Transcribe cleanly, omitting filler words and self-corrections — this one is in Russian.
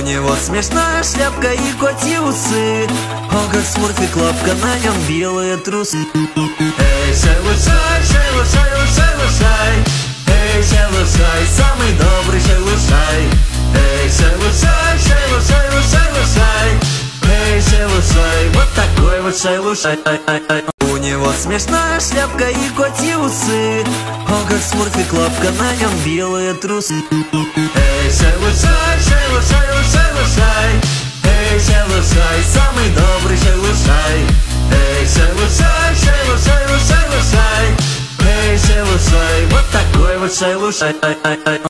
него смешная шляпка и котьи усы. О, как смурфик лапка, на нем белые трусы. Эй, шай-лушай, шай-лушай, шай-лушай. Эй, шай-лушай, самый добрый шай-лушай. Эй, шай-лушай, шай-лушай, шай-лушай. Эй, шай-лушай, вот такой вот шай-лушай. У него смешная шляпка и котьи усы. О, как смурфик лапка, на нем белые трусы. Эй, шай-лушай, шай-лушай, шай-лушай. Эй, шай-лушай, самый добрый шай-лушай. Эй, шай-лушай, шай-лушай, шай-лушай. Эй, шай-лушай, вот такой вот шай-лушай.